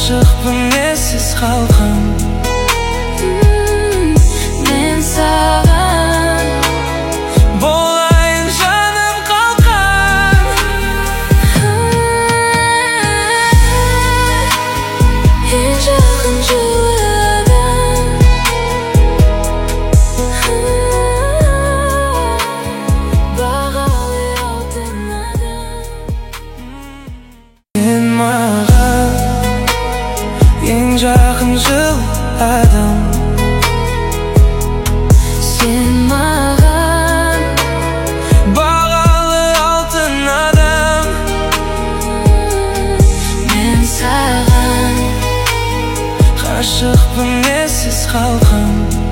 Ғашықпын ессіз қалған мен саған болайын жаным қалқан. ең жақын жылы адам бағалы алтын адам. Сен маған ең жақын жыл адам. Сен маған бағалы алтын адам. мен саған Ғашықпын ессіз қалған